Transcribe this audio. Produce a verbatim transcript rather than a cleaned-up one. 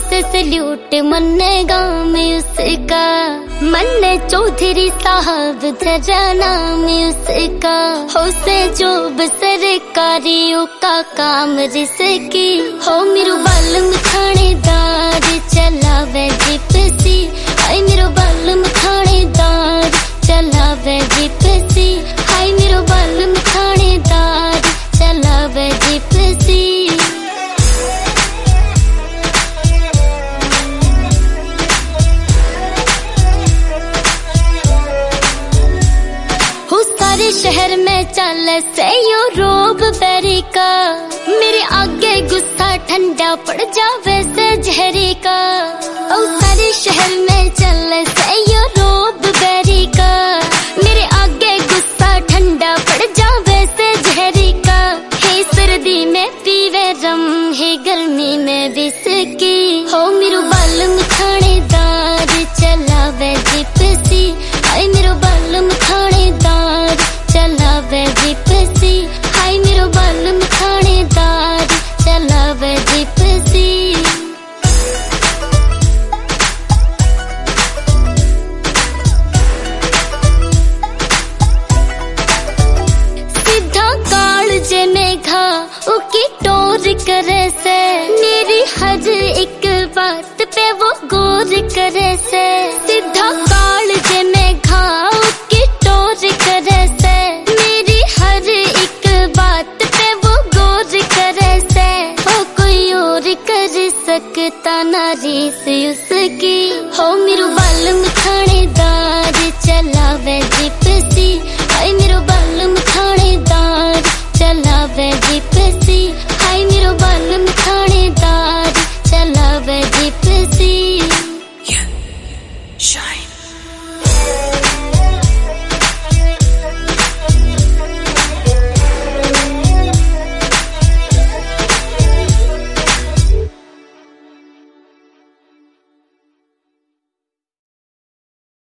से सल्यूट मन्नेगा मैं उसका, मन्ने चौधरी साहब तेरा नाम उसका। हो से जो सरकारियों का काम रिसकी, हो मेरू बालम थानेदार चलावे जिप्सी। हाय मेरो बालम थानेदार चलावे जिप्सी। हाय मेरो बालम थानेदार चलावे जिप्सी। सारे शहर में चल से यो रोब बेरी का, मेरे आगे गुस्सा ठंडा पड़ जावे से जहरी का। ओ सारे शहर में चल से यो रोब बेरी का, मेरे आगे गुस्सा ठंडा पड़ जावे से जहरी का। हे सर्दी में पीवे रम, हे गर्मी में विस्की। हो मेरू बालम थानेदार चलावे जिप्सी। हाय मेरो बालम थानेदार चलावे जिप्सी। हाय मेरो बालम थानेदार चलावे जिप्सी। सीधा काल जे मेघा उकी टोर करे से, मेरी हर एक बात पे वो गौर करे से। सीधा काल जे मेघा उकी टोर करे से, मेरी हर एक बात पे वो गौर करे से। हो कोई और कर सकता ना रीस उसकी। हो मेरू बालम थानेदार चलावे जिप्सी। हाय मेरो बालम थानेदार चलावे जिप्सी। हाय मेरो बालम थानेदार चलावे जिप्सी।